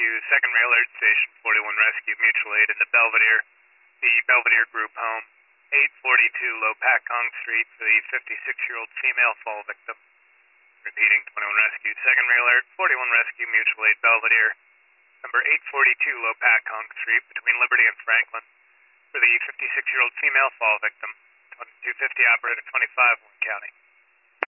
Rescue, second rail alert, Station 41 Rescue, mutual aid in the Belvedere Group home, 842 Low Kong Street for the 56-year-old female fall victim. Repeating, 21 Rescue, second rail alert, 41 Rescue, mutual aid Belvedere, number 842 Low Kong Street between Liberty and Franklin for the 56-year-old female fall victim, 2250 operator 25, Warren County.